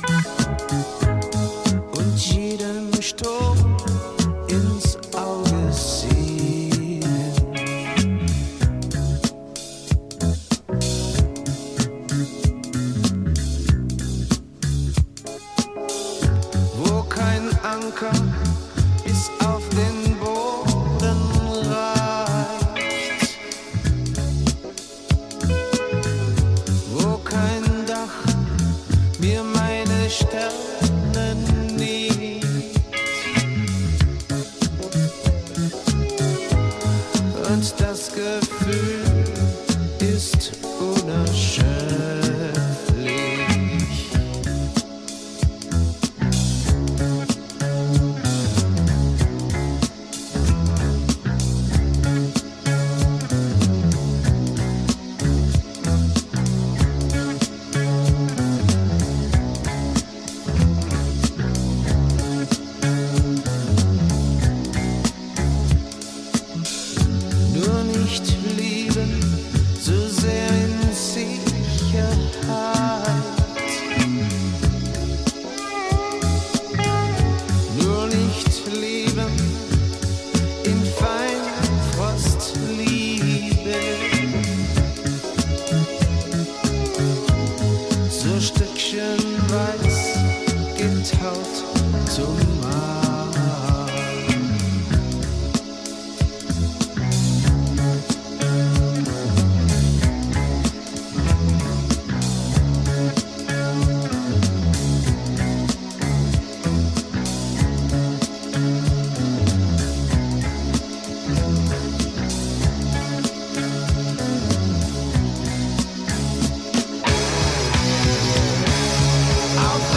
und jedem Sturm ins Auge sehen. Wo kein Anker bis auf den Boden reicht, wo kein Dach mir meine Sterne nimmt, und das Gefühl ist unerschöpflich. Nur nicht lieben, so sehr in Sicherheit. Nur nicht lieben, in Feinfrostliebe. So stückchenweise getaucht zum